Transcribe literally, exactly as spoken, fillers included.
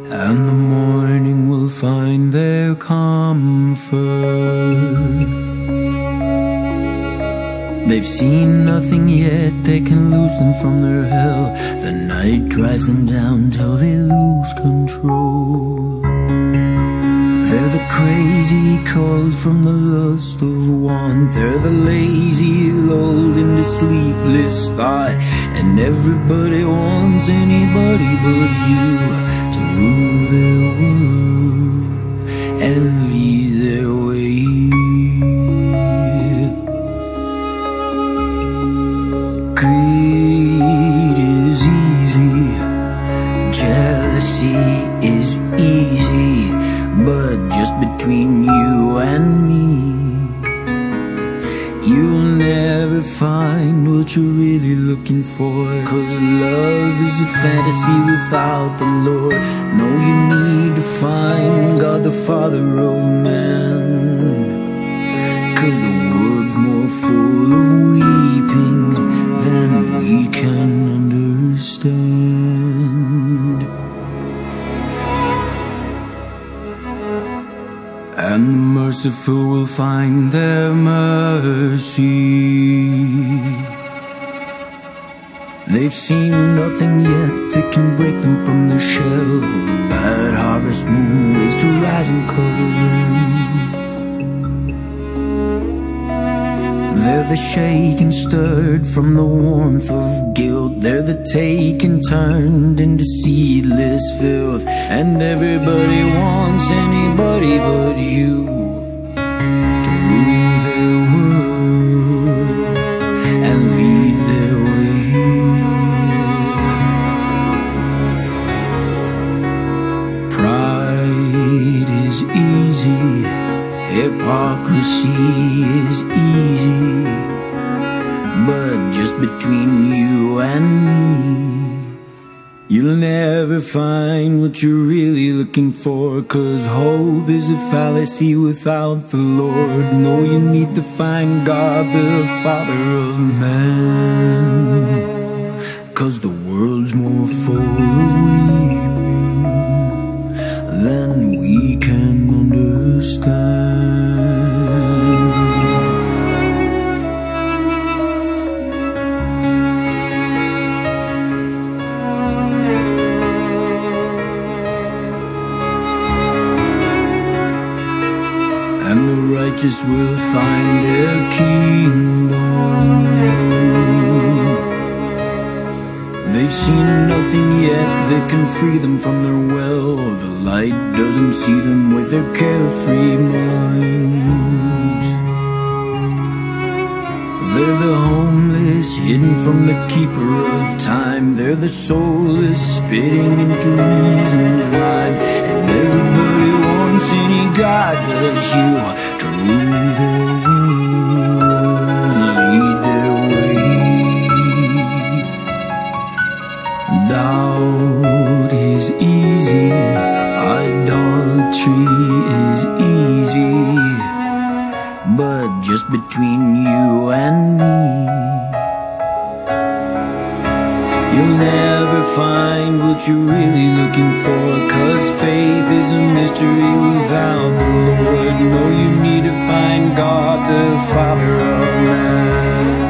and the morning will find their comfort. They've seen nothing yet that can loose them from their hell. The night drives them down till they lose control. They're the crazy called from the lust of want. They're the lazy lulled into sleepless thought. And everybody wants anybody but you to rule their world and lead their way. Greed is easy, jealousy is easy, but just between you and me, you'll never find what you're really looking for. Cause love is a fantasy without the Lord. No, you need to find God the Father of man. Cause the world's more full of weeping than we can understand. And the merciful will find their mercy. They've seen nothing yet that can break them from their shell. The bad harvest moon waits to rise and cover them. They're the shaken, stirred from the warmth of guilt. They're the taken, turned into seedless filth. And everybody wants anybody but you to rule their world and lead their way. Pride is easy, hypocrisy is easy, but just between you and me, you'll never find what you're really looking for. Cause hope is a fallacy without the Lord. No, you need to find God, the Father of man. Cause the world's more full of weeping than we can understand. And the righteous will find their kingdom. They've seen nothing yet that can free them from their well. The light doesn't see them with their carefree minds. They're the homeless, hidden from the keeper of time. They're the soulless, spitting into reason's rhyme. And everybody wants any God but you to rule their world and lead their way. Doubt is easy, idolatry is easy, but just between you and me, you'll never find what you're really looking for. Cause faith is a mystery without the Lord. No, you need to find God, the Father of man.